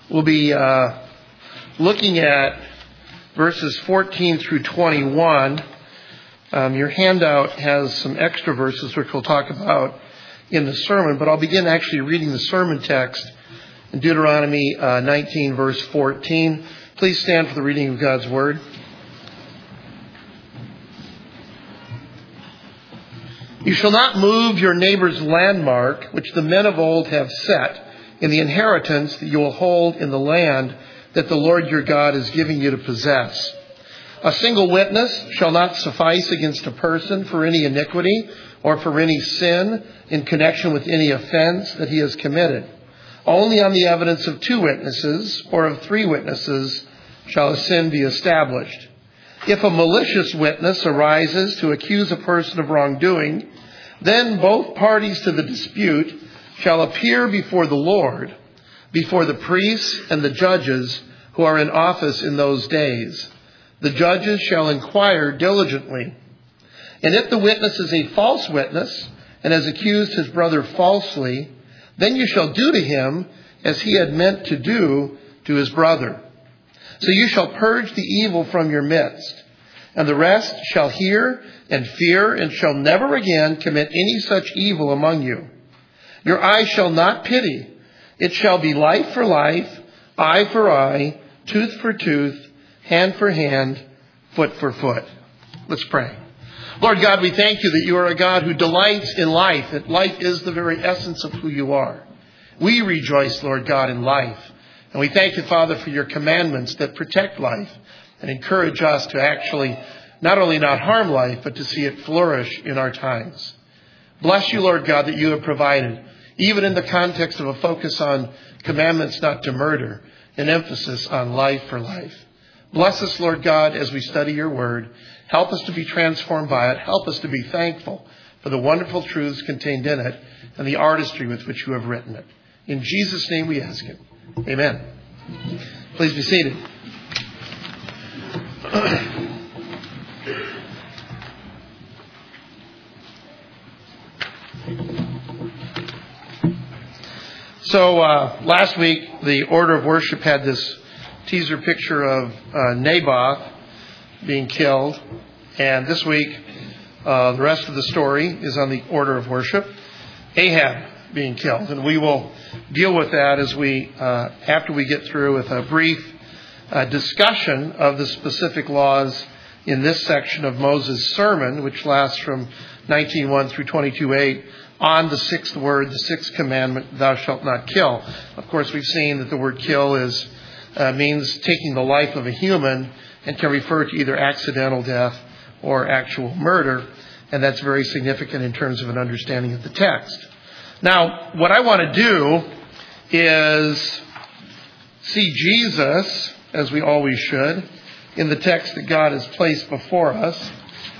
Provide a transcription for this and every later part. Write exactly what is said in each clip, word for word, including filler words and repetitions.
We'll be uh, looking at verses fourteen through twenty-one. Um, your handout has some extra verses which we'll talk about in the sermon, but I'll begin actually reading the sermon text in Deuteronomy uh, nineteen, verse fourteen. Please stand for the reading of God's Word. You shall not move your neighbor's landmark, which the men of old have set, in the inheritance that you will hold in the land that the Lord your God is giving you to possess. A single witness shall not suffice against a person for any iniquity or for any sin in connection with any offense that he has committed. Only on the evidence of two witnesses or of three witnesses shall a sin be established. If a malicious witness arises to accuse a person of wrongdoing, then both parties to the dispute shall appear before the Lord, before the priests and the judges who are in office in those days. The judges shall inquire diligently. And if the witness is a false witness and has accused his brother falsely, then you shall do to him as he had meant to do to his brother. So you shall purge the evil from your midst, and the rest shall hear and fear and shall never again commit any such evil among you. Your eye shall not pity. It shall be life for life, eye for eye, tooth for tooth, hand for hand, foot for foot. Let's pray. Lord God, we thank you that you are a God who delights in life, that life is the very essence of who you are. We rejoice, Lord God, in life. And we thank you, Father, for your commandments that protect life and encourage us to actually not only not harm life, but to see it flourish in our times. Bless you, Lord God, that you have provided, even in the context of a focus on commandments not to murder, an emphasis on life for life. Bless us, Lord God, as we study your word. Help us to be transformed by it. Help us to be thankful for the wonderful truths contained in it and the artistry with which you have written it. In Jesus' name we ask it. Amen. Please be seated. So uh, last week, the order of worship had this teaser picture of uh, Naboth being killed. And this week, uh, the rest of the story is on the order of worship, Ahab being killed. And we will deal with that as we, uh, after we get through with a brief uh, discussion of the specific laws in this section of Moses' sermon, which lasts from nineteen one through twenty-two eight, on the sixth word, the sixth commandment, thou shalt not kill. Of course, we've seen that the word kill is uh, means taking the life of a human and can refer to either accidental death or actual murder. And that's very significant in terms of an understanding of the text. Now, what I want to do is see Jesus, as we always should, in the text that God has placed before us.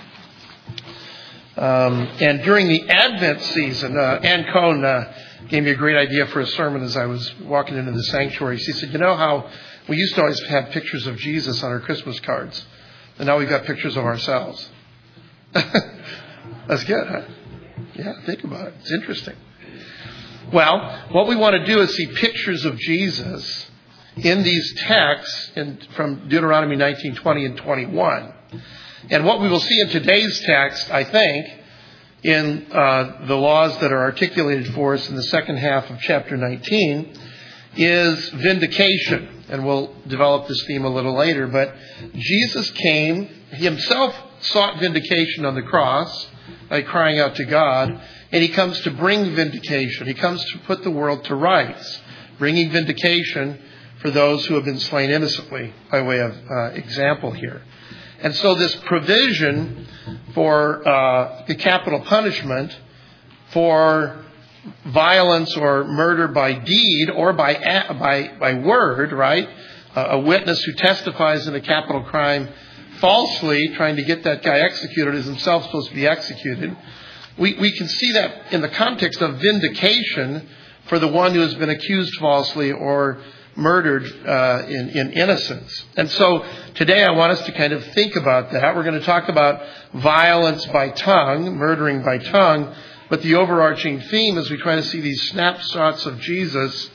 Um, and during the Advent season, uh, Ann Cohn uh, gave me a great idea for a sermon as I was walking into the sanctuary. She said, you know how we used to always have pictures of Jesus on our Christmas cards, and now we've got pictures of ourselves. That's good, huh? Yeah, think about it. It's interesting. Well, what we want to do is see pictures of Jesus in these texts in, from Deuteronomy nineteen, twenty, and twenty-one. And what we will see in today's text, I think, in uh, the laws that are articulated for us in the second half of chapter nineteen, is vindication. And we'll develop this theme a little later. But Jesus came, he himself sought vindication on the cross by crying out to God. And he comes to bring vindication. He comes to put the world to rights, bringing vindication for those who have been slain innocently, by way of uh, example here. And so this provision for uh, the capital punishment for violence or murder by deed or by by by word, right? Uh, a witness who testifies in a capital crime falsely, trying to get that guy executed, is himself supposed to be executed. We we can see that in the context of vindication for the one who has been accused falsely or murdered uh, in, in innocence. And so today I want us to kind of think about that. We're going to talk about violence by tongue, murdering by tongue, but the overarching theme as we try to see these snapshots of Jesus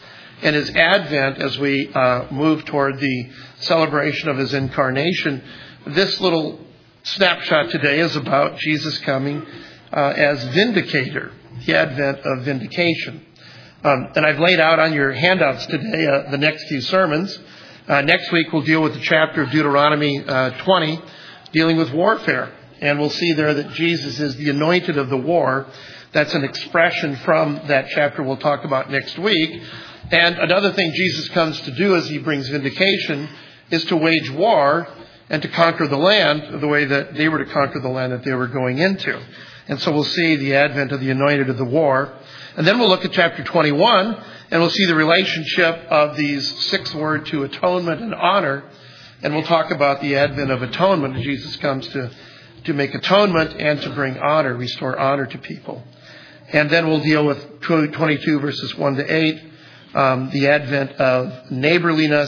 and his advent as we uh, move toward the celebration of his incarnation. This little snapshot today is about Jesus coming uh, as vindicator, the advent of vindication. Um, and I've laid out on your handouts today uh, the next few sermons. Uh, next week we'll deal with the chapter of Deuteronomy uh, twenty, dealing with warfare. And we'll see there that Jesus is the anointed of the war. That's an expression from that chapter we'll talk about next week. And another thing Jesus comes to do as he brings vindication is to wage war and to conquer the land the way that they were to conquer the land that they were going into. And so we'll see the advent of the anointed of the war. And then we'll look at chapter twenty-one, and we'll see the relationship of these six words to atonement and honor. And we'll talk about the advent of atonement. Jesus comes to, to make atonement and to bring honor, restore honor to people. And then we'll deal with twenty-two verses one to eight, um, the advent of neighborliness.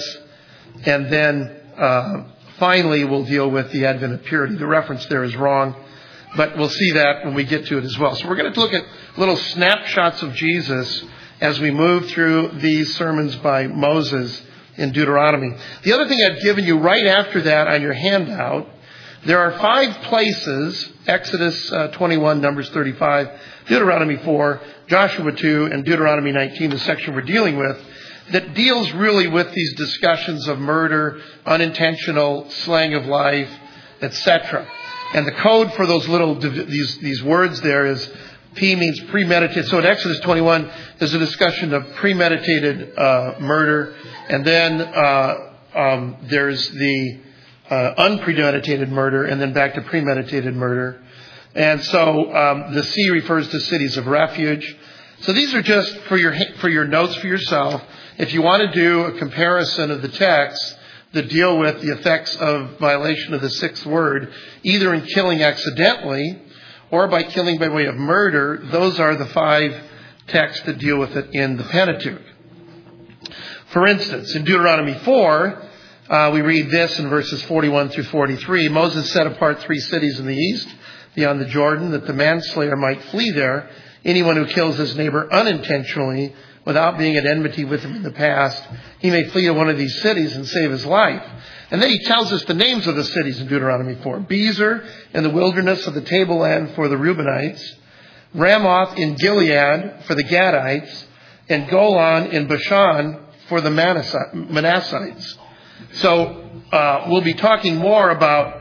And then uh, finally we'll deal with the advent of purity. The reference there is wrong, but we'll see that when we get to it as well. So we're going to look at little snapshots of Jesus as we move through these sermons by Moses in Deuteronomy. The other thing I've given you right after that on your handout, there are five places, Exodus uh, twenty-one, Numbers thirty-five, Deuteronomy four, Joshua two, and Deuteronomy nineteen, the section we're dealing with, that deals really with these discussions of murder, unintentional slaying of life, et cetera. And the code for those little, these, these words there is P means premeditated. So in Exodus twenty-one, there's a discussion of premeditated uh, murder. And then uh, um, there's the uh, unpremeditated murder, and then back to premeditated murder. And so um, the C refers to cities of refuge. So these are just for your for your notes for yourself. If you want to do a comparison of the text that deal with the effects of violation of the sixth word, either in killing accidentally or by killing by way of murder, those are the five texts that deal with it in the Pentateuch. For instance, in Deuteronomy four, uh, we read this in verses forty-one through forty-three. Moses set apart three cities in the east beyond the Jordan that the manslayer might flee there. Anyone who kills his neighbor unintentionally without being at enmity with him in the past, he may flee to one of these cities and save his life. And then he tells us the names of the cities in Deuteronomy four. Bezer in the wilderness of the tableland for the Reubenites, Ramoth in Gilead for the Gadites, and Golan in Bashan for the Manassites. So uh, we'll be talking more about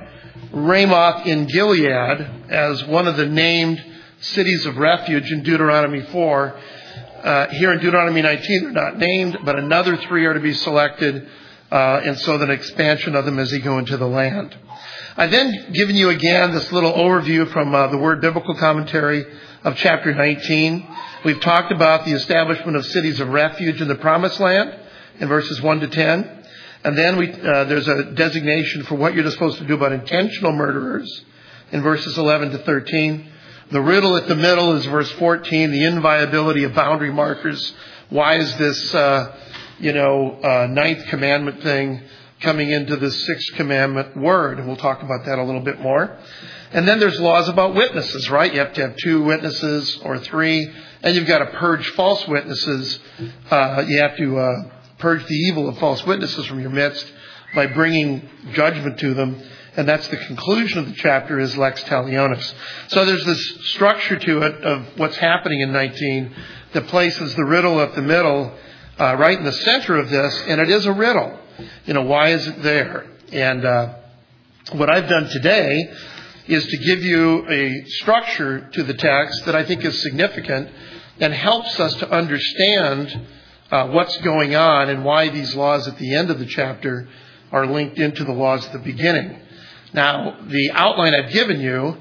Ramoth in Gilead as one of the named cities of refuge in Deuteronomy four. Uh, here in Deuteronomy nineteen, they're not named, but another three are to be selected, uh, and so an expansion of them as they go into the land. I've then given you again this little overview from uh, the Word Biblical Commentary of chapter nineteen. We've talked about the establishment of cities of refuge in the Promised Land in verses one to ten. And then we, uh, there's a designation for what you're supposed to do about intentional murderers in verses eleven to thirteen. The riddle at the middle is verse fourteen, the inviolability of boundary markers. Why is this, uh, you know, uh, ninth commandment thing coming into the sixth commandment word? And we'll talk about that a little bit more. And then there's laws about witnesses, right? You have to have two witnesses or three, and you've got to purge false witnesses. Uh, you have to uh, purge the evil of false witnesses from your midst by bringing judgment to them. And that's the conclusion of the chapter, is lex talionis. So there's this structure to it of what's happening in nineteen that places the riddle at the middle, uh, right in the center of this. And it is a riddle. You know, why is it there? And uh, what I've done today is to give you a structure to the text that I think is significant and helps us to understand uh, what's going on and why these laws at the end of the chapter are linked into the laws at the beginning. Now, the outline I've given you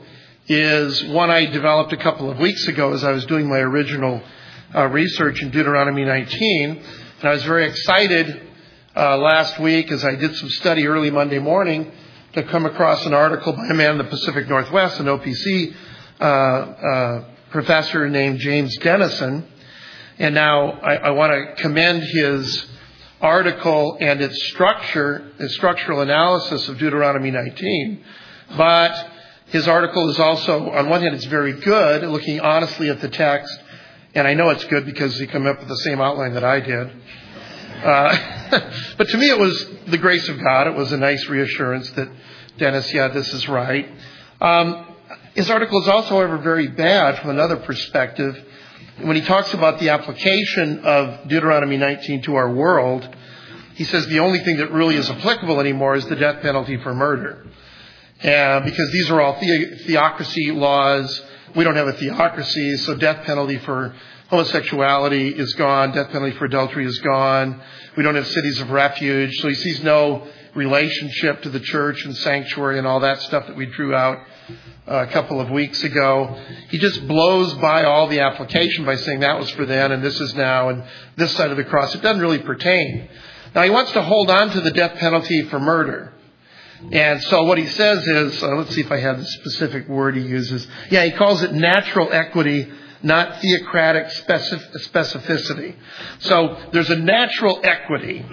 is one I developed a couple of weeks ago as I was doing my original uh, research in Deuteronomy nineteen. And I was very excited uh, last week as I did some study early Monday morning to come across an article by a man in the Pacific Northwest, an O P C uh, uh, professor named James Dennison. And now I, I want to commend his article and its structure, its structural analysis of Deuteronomy nineteen. But his article is also, on one hand, it's very good, looking honestly at the text. And I know it's good because he came up with the same outline that I did. Uh, but to me, it was the grace of God. It was a nice reassurance that, Dennis, yeah, this is right. Um, his article is also, however, very bad from another perspective. When he talks about the application of Deuteronomy nineteen to our world, he says the only thing that really is applicable anymore is the death penalty for murder. Uh, because these are all the- theocracy laws. We don't have a theocracy, so death penalty for homosexuality is gone. Death penalty for adultery is gone. We don't have cities of refuge. So he sees no relationship to the church and sanctuary and all that stuff that we drew out a couple of weeks ago. He just blows by all the application by saying that was for then and this is now and this side of the cross. It doesn't really pertain. Now he wants to hold on to the death penalty for murder. And so what he says is, uh, let's see if I have the specific word he uses. Yeah, he calls it natural equity, not theocratic specific, specificity. So there's a natural equity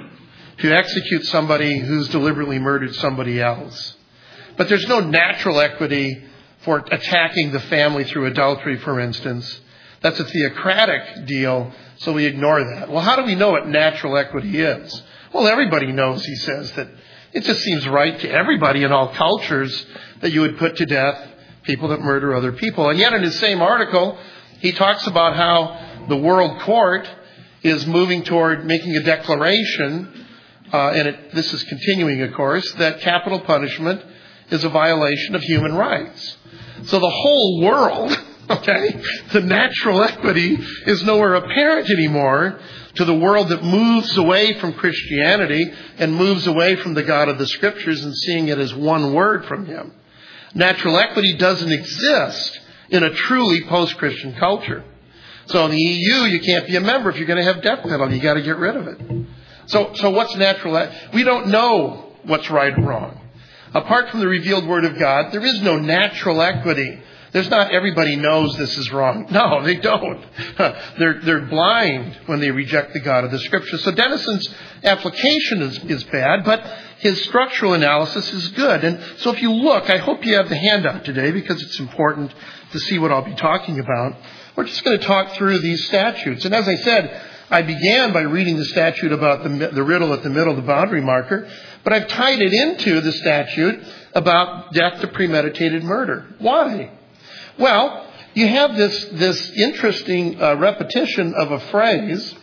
to execute somebody who's deliberately murdered somebody else. But there's no natural equity for attacking the family through adultery, for instance. That's a theocratic deal, so we ignore that. Well, how do we know what natural equity is? Well, everybody knows, he says, that it just seems right to everybody in all cultures that you would put to death people that murder other people. And yet in his same article, he talks about how the world court is moving toward making a declaration, uh, and it, this is continuing, of course, that capital punishment is a violation of human rights. So the whole world, okay, the natural equity is nowhere apparent anymore to the world that moves away from Christianity and moves away from the God of the Scriptures and seeing it as one word from Him. Natural equity doesn't exist in a truly post-Christian culture. So in the E U, you can't be a member if you're going to have death penalty. You got to get rid of it. So, so what's natural? E- we don't know what's right or wrong. Apart from the revealed Word of God, there is no natural equity. There's not everybody knows this is wrong. No, they don't. They're, they're blind when they reject the God of the Scripture. So Dennison's application is, is bad, but his structural analysis is good. And so if you look, I hope you have the handout today because it's important to see what I'll be talking about. We're just going to talk through these statutes. And as I said, I began by reading the statute about the, the riddle at the middle of the boundary marker, but I've tied it into the statute about death to premeditated murder. Why? Well, you have this, this interesting uh, repetition of a phrase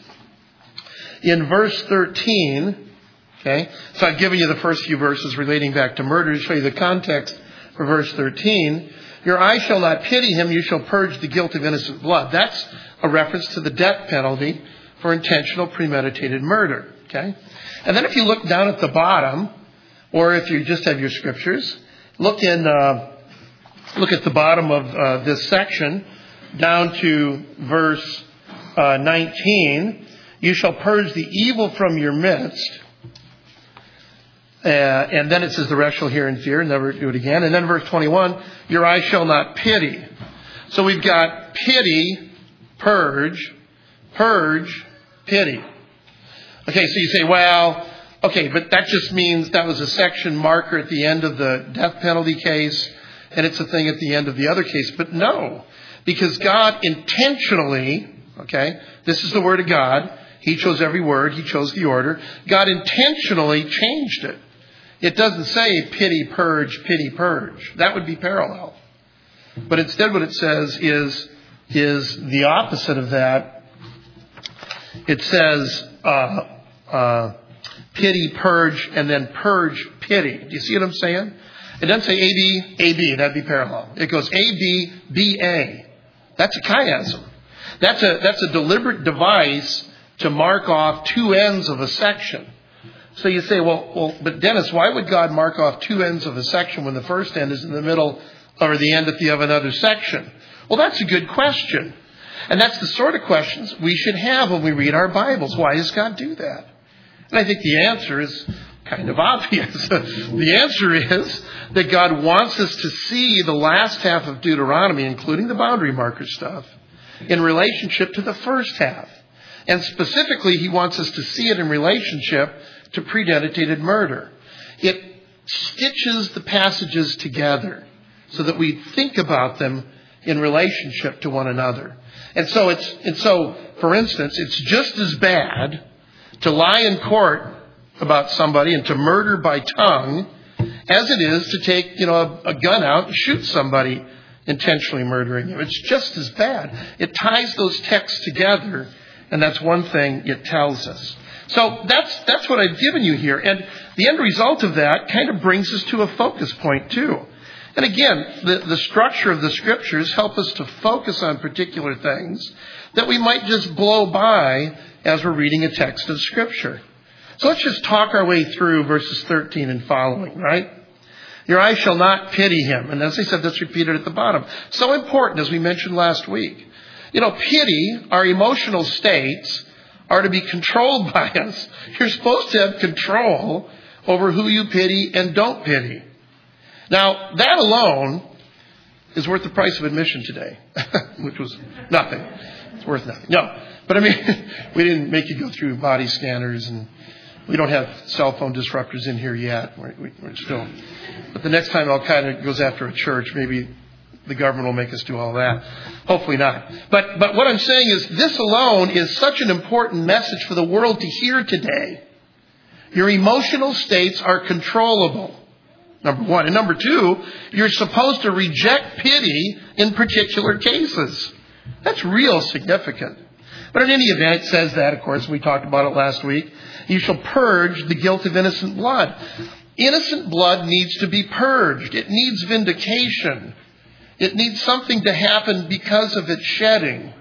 in verse thirteen. Okay, so I've given you the first few verses relating back to murder to show you the context for verse thirteen. Your eye shall not pity him, you shall purge the guilt of innocent blood. That's a reference to the death penalty for intentional premeditated murder. Okay, and then if you look down at the bottom, or if you just have your scriptures, look in. Uh, Look at the bottom of uh, this section, down to verse uh, nineteen. You shall purge the evil from your midst. Uh, and then it says, the rest shall hear and fear, and never do it again. And then verse twenty-one, your eye shall not pity. So we've got pity, purge, purge, pity. Okay, so you say, well, okay, but that just means that was a section marker at the end of the death penalty case. And it's a thing at the end of the other case. But no, because God intentionally, okay, this is the word of God. He chose every word. He chose the order. God intentionally changed it. It doesn't say pity, purge, pity, purge. That would be parallel. But instead what it says is, is the opposite of that. It says uh, uh, pity, purge, and then purge, pity. Do you see what I'm saying? It doesn't say A B, A B. That'd be parallel. It goes A B, B A. That's a chiasm. That's a, that's a deliberate device to mark off two ends of a section. So you say, well, well, but Dennis, why would God mark off two ends of a section when the first end is in the middle or the end at the of another section? Well, that's a good question. And that's the sort of questions we should have when we read our Bibles. Why does God do that? And I think the answer is kind of obvious. The answer is that God wants us to see the last half of Deuteronomy, including the boundary marker stuff, in relationship to the first half. And specifically, He wants us to see it in relationship to premeditated murder. It stitches the passages together so that we think about them in relationship to one another. And so it's, and so, for instance, it's just as bad to lie in court about somebody and to murder by tongue as it is to take, you know, a, a gun out and shoot somebody intentionally murdering him. It's just as bad. It ties those texts together, and that's one thing it tells us. So that's that's what I've given you here. And the end result of that kind of brings us to a focus point, too. And again, the, the structure of the Scriptures help us to focus on particular things that we might just blow by as we're reading a text of Scripture. So let's just talk our way through verses thirteen and following, right? Your eye shall not pity him. And as I said, that's repeated at the bottom. So important, as we mentioned last week. You know, pity, our emotional states, are to be controlled by us. You're supposed to have control over who you pity and don't pity. Now, that alone is worth the price of admission today, which was nothing. It's worth nothing. No, but I mean, we didn't make you go through body scanners, and we don't have cell phone disruptors in here yet. We're, we're still, but the next time Al-Qaeda goes after a church, maybe the government will make us do all that. Hopefully not. But but what I'm saying is this alone is such an important message for the world to hear today. Your emotional states are controllable, number one. And number two, you're supposed to reject pity in particular cases. That's real significant. But in any event, it says that, of course, we talked about it last week. You shall purge the guilt of innocent blood. Innocent blood needs to be purged. It needs vindication. It needs something to happen because of its shedding.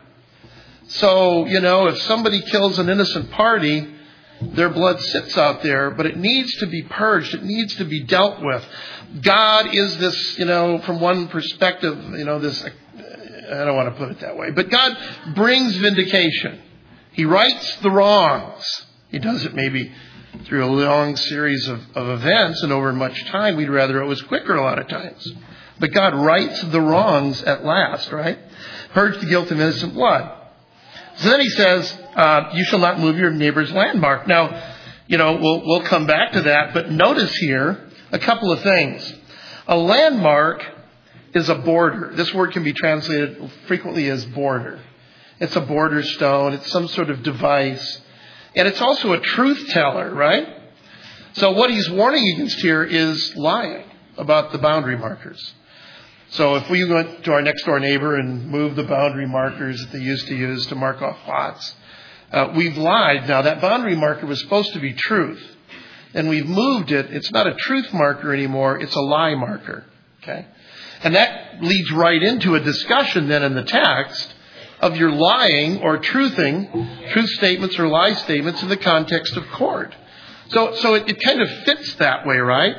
So, you know, if somebody kills an innocent party, their blood sits out there, but it needs to be purged. It needs to be dealt with. God is this, you know, from one perspective, you know, this, I don't want to put it that way, but God brings vindication. He rights the wrongs. He does it maybe through a long series of, of events and over much time. We'd rather it was quicker a lot of times. But God rights the wrongs at last, right? Purge the guilt of innocent blood. So then he says, uh, you shall not move your neighbor's landmark. Now, you know, we'll, we'll come back to that, but notice here a couple of things. A landmark is a border. This word can be translated frequently as border. It's a border stone. It's some sort of device. And it's also a truth teller, right? So what he's warning against here is lying about the boundary markers. So if we went to our next door neighbor and moved the boundary markers that they used to use to mark off lots, uh, we've lied. Now that boundary marker was supposed to be truth. And we've moved it. It's not a truth marker anymore. It's a lie marker. Okay? And that leads right into a discussion then in the text of your lying or truthing, truth statements or lie statements in the context of court. So, so it, it kind of fits that way, right?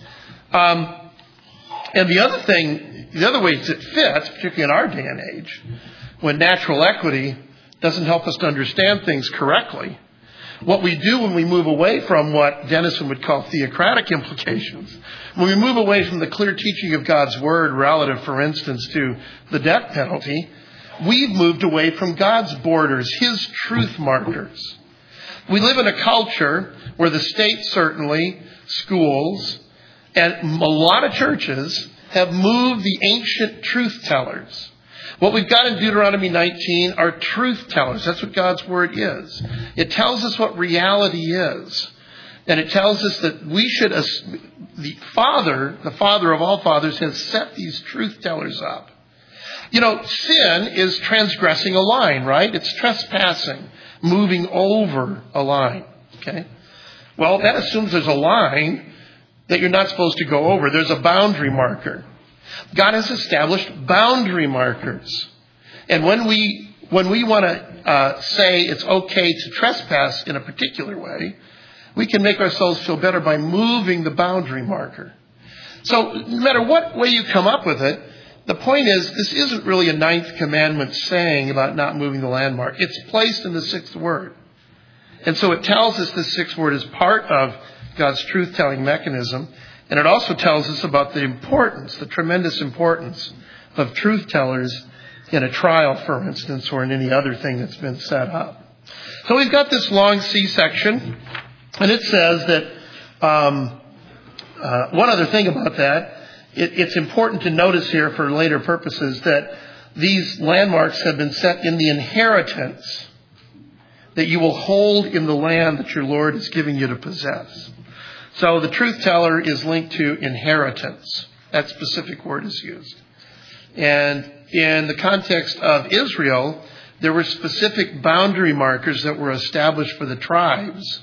Um, and the other thing, the other ways it fits, particularly in our day and age, when natural equity doesn't help us to understand things correctly, what we do when we move away from what Dennison would call theocratic implications, when we move away from the clear teaching of God's Word relative, for instance, to the death penalty, we've moved away from God's borders, His truth markers. We live in a culture where the state certainly, schools, and a lot of churches have moved the ancient truth tellers. What we've got in Deuteronomy nineteen are truth tellers. That's what God's Word is. It tells us what reality is. And it tells us that we should, the Father, the Father of all fathers, has set these truth tellers up. You know, sin is transgressing a line, right? It's trespassing, moving over a line. Okay? Well, that assumes there's a line that you're not supposed to go over. There's a boundary marker. God has established boundary markers. And when we when we want to uh, say it's okay to trespass in a particular way, we can make ourselves feel better by moving the boundary marker. So no matter what way you come up with it, the point is this isn't really a ninth commandment saying about not moving the landmark. It's placed in the sixth word. And so it tells us the sixth word is part of God's truth-telling mechanism. And it also tells us about the importance, the tremendous importance of truth tellers in a trial, for instance, or in any other thing that's been set up. So we've got this long C section, and it says that um, uh, one other thing about that, it, it's important to notice here for later purposes that these landmarks have been set in the inheritance. that you will hold in the land that your Lord is giving you to possess. So the truth teller is linked to inheritance. That specific word is used. And in the context of Israel, there were specific boundary markers that were established for the tribes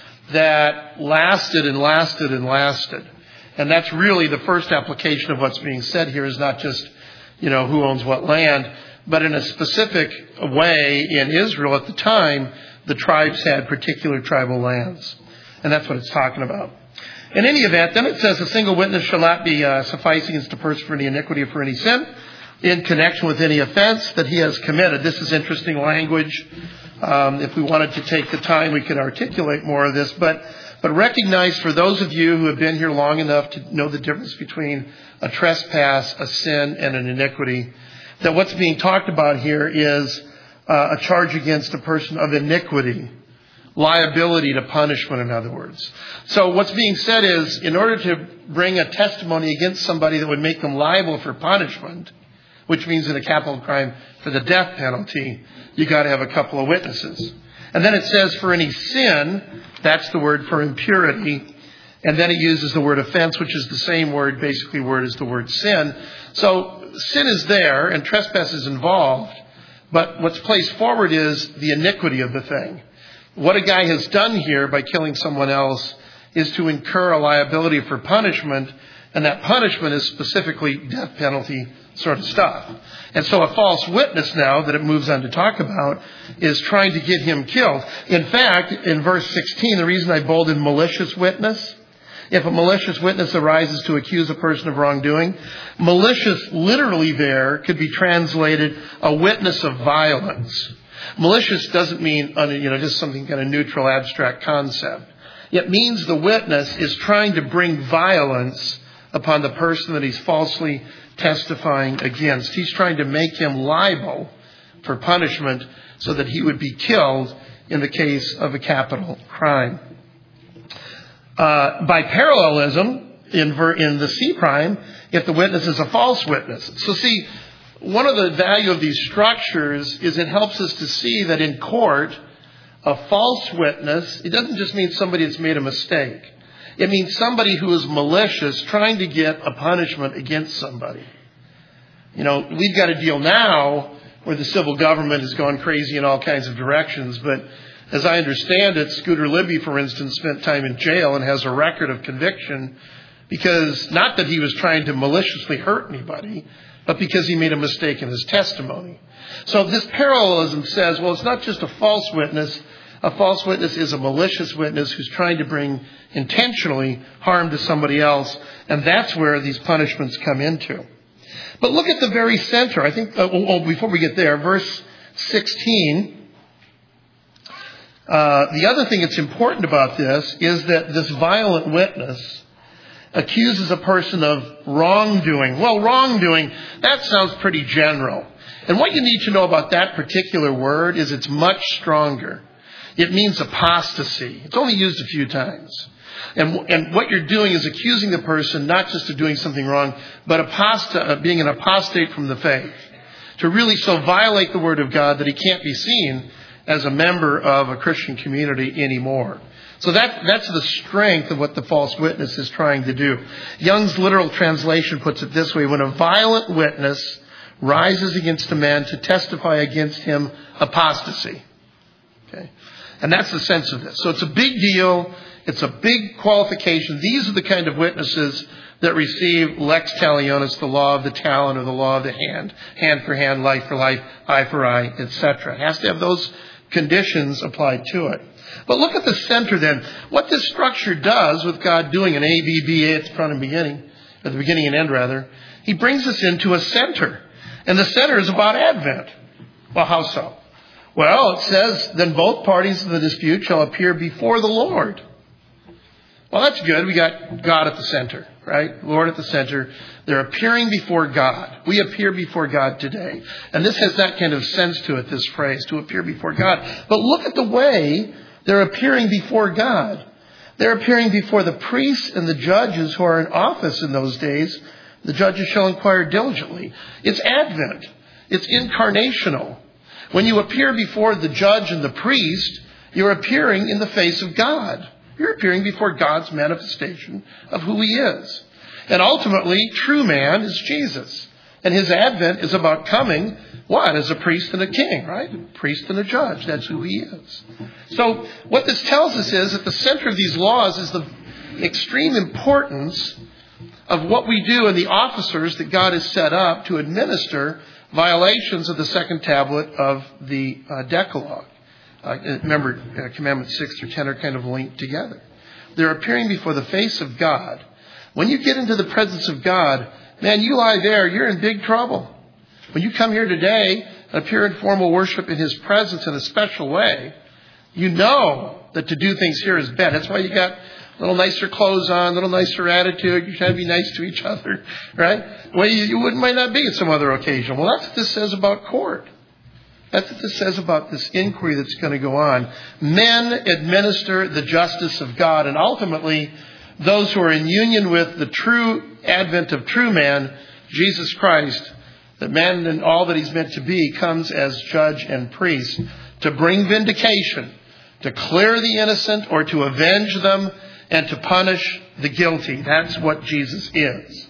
that lasted and lasted and lasted. And that's really the first application of what's being said here, is not just, you know, who owns what land, but in a specific way in Israel at the time, the tribes had particular tribal lands. And that's what it's talking about. In any event, then it says a single witness shall not be uh, sufficing against a person for any iniquity or for any sin in connection with any offense that he has committed. This is interesting language. Um, if we wanted to take the time, we could articulate more of this. But but recognize, for those of you who have been here long enough to know the difference between a trespass, a sin, and an iniquity, that what's being talked about here is uh, a charge against a person of iniquity. Liability to punishment, in other words. So what's being said is, in order to bring a testimony against somebody that would make them liable for punishment, which means in a capital crime for the death penalty, you got to have a couple of witnesses. And then it says for any sin, that's the word for impurity. And then it uses the word offense, which is the same word, basically word as the word sin. So sin is there and trespass is involved. But what's placed forward is the iniquity of the thing. What a guy has done here by killing someone else is to incur a liability for punishment, and that punishment is specifically death penalty sort of stuff. And so a false witness now that it moves on to talk about is trying to get him killed. In fact, in verse sixteen, the reason I bolded malicious witness, if a malicious witness arises to accuse a person of wrongdoing, malicious literally there could be translated a witness of violence. Malicious doesn't mean, you know, just something kind of neutral, abstract concept. It means the witness is trying to bring violence upon the person that he's falsely testifying against. He's trying to make him liable for punishment so that he would be killed in the case of a capital crime. Uh, by parallelism, in, ver- in the C prime, if the witness is a false witness. So see, one of the value of these structures is it helps us to see that in court, a false witness, it doesn't just mean somebody that's made a mistake. It means somebody who is malicious, trying to get a punishment against somebody. You know, we've got a deal now where the civil government has gone crazy in all kinds of directions. But as I understand it, Scooter Libby, for instance, spent time in jail and has a record of conviction because not that he was trying to maliciously hurt anybody, but because he made a mistake in his testimony. So this parallelism says, well, it's not just a false witness. A false witness is a malicious witness who's trying to bring intentionally harm to somebody else. And that's where these punishments come into. But look at the very center. I think, uh, oh, before we get there, verse sixteen. Uh, the other thing that's important about this is that this violent witness accuses a person of wrongdoing. Well, wrongdoing, that sounds pretty general. And what you need to know about that particular word is it's much stronger. It means apostasy. It's only used a few times. And, and what you're doing is accusing the person not just of doing something wrong, but aposta- being an apostate from the faith. To really so violate the word of God that he can't be seen as a member of a Christian community anymore. So that, that's the strength of what the false witness is trying to do. Young's literal translation puts it this way: when a violent witness rises against a man to testify against him, apostasy. Okay? And that's the sense of this. So it's a big deal. It's a big qualification. These are the kind of witnesses that receive lex talionis, the law of the talon or the law of the hand, hand for hand, life for life, eye for eye, et cetera. It has to have those conditions applied to it. But look at the center then. What this structure does with God doing an A, B, B, A at the front and beginning, at the beginning and end rather, he brings us into a center. And the center is about Advent. Well, how so? Well, it says, then both parties of the dispute shall appear before the Lord. Well, that's good. We got God at the center, right? Lord at the center. They're appearing before God. We appear before God today. And this has that kind of sense to it, this phrase, to appear before God. But look at the way they're appearing before God. They're appearing before the priests and the judges who are in office in those days. The judges shall inquire diligently. It's Advent. It's incarnational. When you appear before the judge and the priest, You're appearing in the face of God. You're appearing before God's manifestation of who he is. And ultimately, true man is Jesus. And his advent is about coming, what? As a priest and a king, right? A priest and a judge. That's who he is. So what this tells us is at the center of these laws is the extreme importance of what we do and the officers that God has set up to administer violations of the second tablet of the uh, Decalogue. Uh, remember, uh, Commandments six through ten are kind of linked together. They're appearing before the face of God. When you get into the presence of God, man, you lie there, you're in big trouble. When you come here today and appear in formal worship in his presence in a special way, you know that to do things here is bad. That's why you got a little nicer clothes on, a little nicer attitude. You try to be nice to each other, right? Well, you, you would, might not be at some other occasion. Well, that's what this says about court. That's what this says about this inquiry that's going to go on. Men administer the justice of God, and ultimately, those who are in union with the true advent of true man, Jesus Christ, the man and all that he's meant to be, comes as judge and priest to bring vindication, to clear the innocent or to avenge them and to punish the guilty. That's what Jesus is.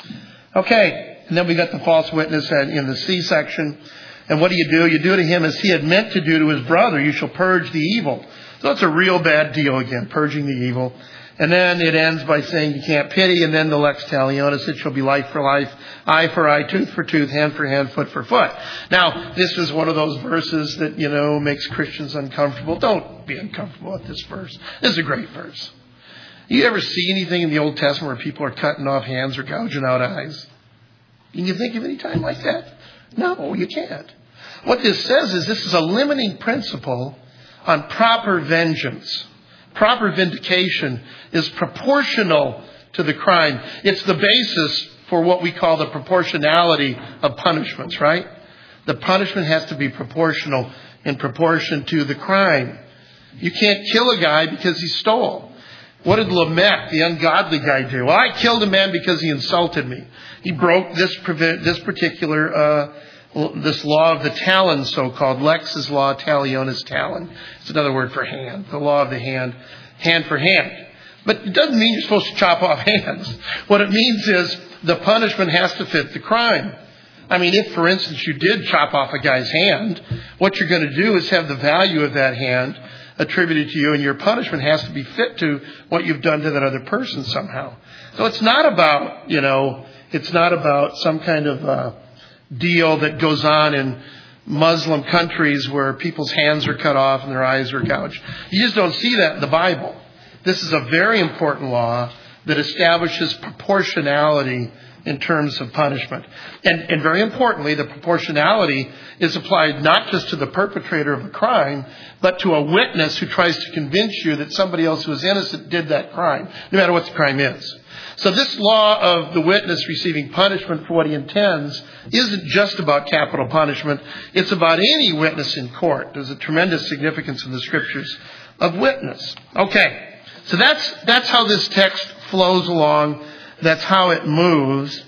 Okay, and then we got the false witness in the C section. And what do you do? You do to him as he had meant to do to his brother. You shall purge the evil. So it's a real bad deal again, purging the evil. And then it ends by saying you can't pity. And then the lex talionis, it shall be life for life, eye for eye, tooth for tooth, hand for hand, foot for foot. Now, this is one of those verses that, you know, makes Christians uncomfortable. Don't be uncomfortable at this verse. This is a great verse. You ever see anything in the Old Testament where people are cutting off hands or gouging out eyes? Can you think of any time like that? No, you can't. What this says is this is a limiting principle on proper vengeance. Proper vindication is proportional to the crime. It's the basis for what we call the proportionality of punishments, right? The punishment has to be proportional in proportion to the crime. You can't kill a guy because he stole. What did Lamech, the ungodly guy, do? Well, I killed a man because he insulted me. He broke this this particular uh, this law of the talon, so-called. Lex is law, talionis, talon. It's another word for hand. The law of the hand, hand for hand. But it doesn't mean you're supposed to chop off hands. What it means is the punishment has to fit the crime. I mean, if, for instance, you did chop off a guy's hand, what you're going to do is have the value of that hand attributed to you, and your punishment has to be fit to what you've done to that other person somehow. So it's not about, you know, it's not about some kind of uh, deal that goes on in Muslim countries where people's hands are cut off and their eyes are gouged. You just don't see that in the Bible. This is a very important law that establishes proportionality in terms of punishment. And, and very importantly, the proportionality is applied not just to the perpetrator of a crime, but to a witness who tries to convince you that somebody else who is innocent did that crime, no matter what the crime is. So this law of the witness receiving punishment for what he intends isn't just about capital punishment. It's about any witness in court. There's a tremendous significance in the scriptures of witness. Okay, so that's that's how this text flows along. That's how it moves.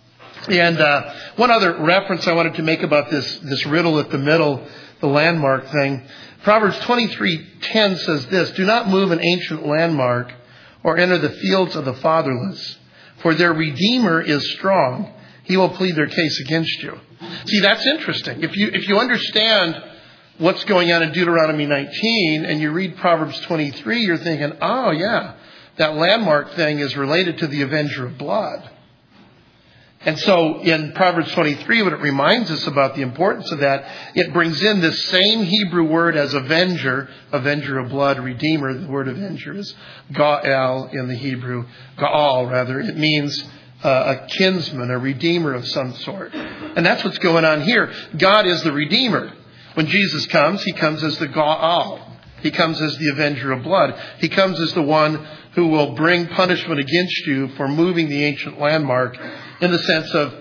And uh, one other reference I wanted to make about this, this riddle at the middle, the landmark thing. Proverbs twenty-three ten says this, "Do not move an ancient landmark or enter the fields of the fatherless, for their Redeemer is strong. He will plead their case against you." See, that's interesting. If you if you understand what's going on in Deuteronomy nineteen and you read Proverbs twenty-three, you're thinking, oh yeah, that landmark thing is related to the avenger of blood. And so in Proverbs twenty-three, when it reminds us about the importance of that, it brings in this same Hebrew word as avenger, avenger of blood, redeemer. The word avenger is Gaal in the Hebrew, Gaal rather. It means uh, a kinsman, a redeemer of some sort. And that's what's going on here. God is the redeemer. When Jesus comes, he comes as the Gaal. He comes as the avenger of blood. He comes as the one who will bring punishment against you for moving the ancient landmark in the sense of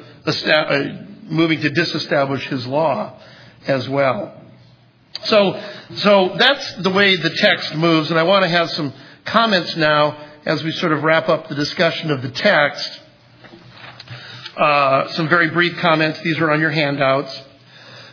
moving to disestablish his law as well. So, so that's the way the text moves. And I want to have some comments now as we sort of wrap up the discussion of the text. Uh, some very brief comments. These are on your handouts.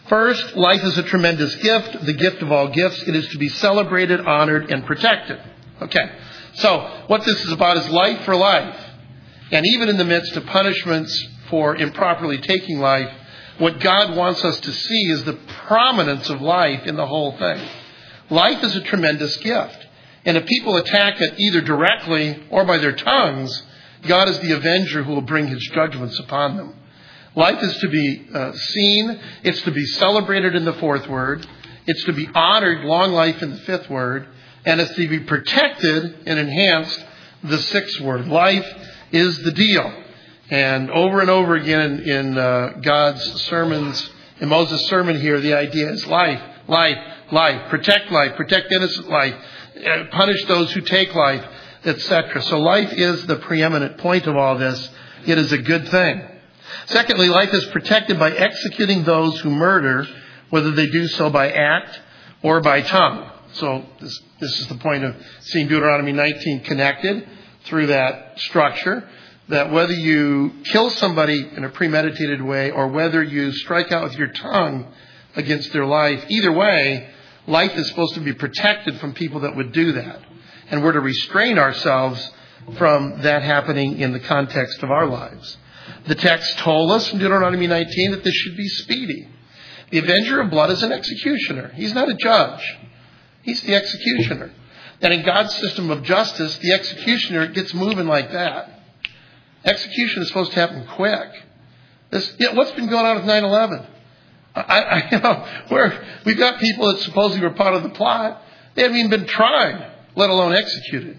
First, life is a tremendous gift, the gift of all gifts. It is to be celebrated, honored, and protected. Okay, so what this is about is life for life. And even in the midst of punishments for improperly taking life, what God wants us to see is the prominence of life in the whole thing. Life is a tremendous gift. And if people attack it either directly or by their tongues, God is the avenger who will bring his judgments upon them. Life is to be uh, seen. It's to be celebrated in the fourth word. It's to be honored, long life, in the fifth word. And it's to be protected and enhanced, the sixth word. Life is the deal. And over and over again in, in uh, God's sermons, in Moses' sermon here, the idea is life, life, life. Protect life, protect innocent life. Uh, punish those who take life, et cetera. So life is the preeminent point of all this. It is a good thing. Secondly, life is protected by executing those who murder, whether they do so by act or by tongue. So this, this is the point of seeing Deuteronomy nineteen connected through that structure, that whether you kill somebody in a premeditated way or whether you strike out with your tongue against their life, either way, life is supposed to be protected from people that would do that. And we're to restrain ourselves from that happening in the context of our lives. The text told us in Deuteronomy nineteen that this should be speedy. The avenger of blood is an executioner. He's not a judge. He's the executioner. And in God's system of justice, the executioner gets moving like that. Execution is supposed to happen quick. This, you know, what's been going on with nine eleven? I, I, you know, where we've got people that supposedly were part of the plot. They haven't even been tried, let alone executed.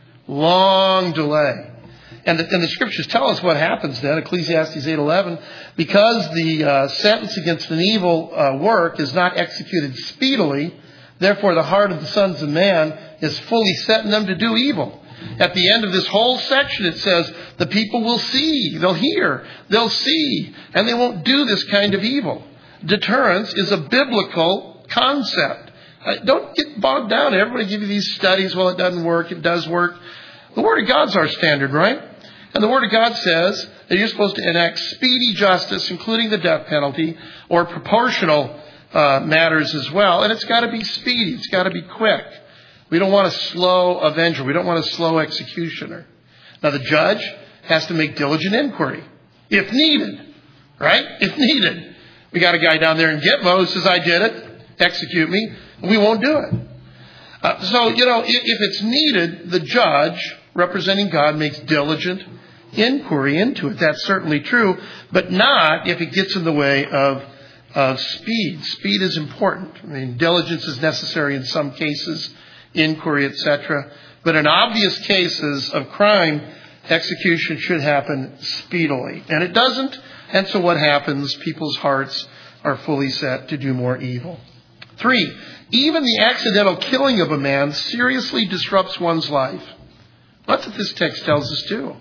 Long delay. And the, and the scriptures tell us what happens then. Ecclesiastes eight eleven, because the uh, sentence against an evil uh, work is not executed speedily, therefore the heart of the sons of man is fully set in them to do evil. At the end of this whole section, it says the people will see, they'll hear, they'll see, and they won't do this kind of evil. Deterrence is a biblical concept. Uh, don't get bogged down. Everybody give you these studies. Well, it doesn't work. It does work. The Word of God's our standard, right? And the Word of God says that you're supposed to enact speedy justice, including the death penalty, or proportional uh, matters as well. And it's got to be speedy. It's got to be quick. We don't want a slow avenger. We don't want a slow executioner. Now, the judge has to make diligent inquiry, if needed, right? If needed. We got a guy down there in Gitmo who says, I did it, execute me. We won't do it. Uh, so, you know, if, if it's needed, the judge, representing God, makes diligent inquiry into it. That's certainly true, but not if it gets in the way of, of speed. Speed is important. I mean, diligence is necessary in some cases, inquiry, et cetera. But in obvious cases of crime, execution should happen speedily. And it doesn't. And so what happens? People's hearts are fully set to do more evil. Three, even the accidental killing of a man seriously disrupts one's life. That's what this text tells us too.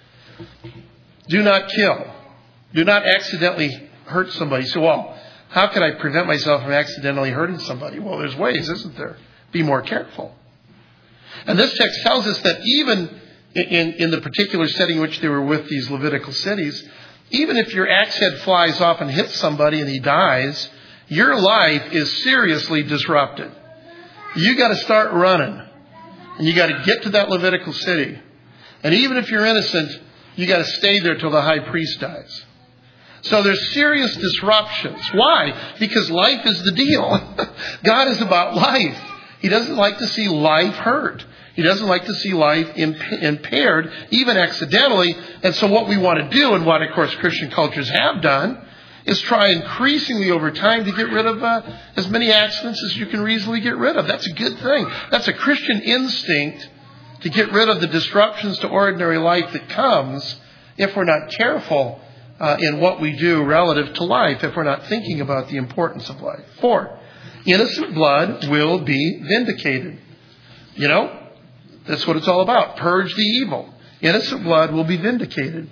Do not kill. Do not accidentally hurt somebody. So, well, how can I prevent myself from accidentally hurting somebody? Well, there's ways, isn't there? Be more careful. And this text tells us that even in, in the particular setting in which they were with these Levitical cities, even if your axe head flies off and hits somebody and he dies, your life is seriously disrupted. You got to start running. And you got to get to that Levitical city. And even if you're innocent, you got to stay there till the high priest dies. So there's serious disruptions. Why? Because life is the deal. God is about life. He doesn't like to see life hurt. He doesn't like to see life imp- impaired, even accidentally. And so what we want to do, and what, of course, Christian cultures have done, is try increasingly over time to get rid of uh, as many accidents as you can reasonably get rid of. That's a good thing. That's a Christian instinct to get rid of the disruptions to ordinary life that comes if we're not careful uh, in what we do relative to life, if we're not thinking about the importance of life. Four, innocent blood will be vindicated. You know, that's what it's all about. Purge the evil. Innocent blood will be vindicated.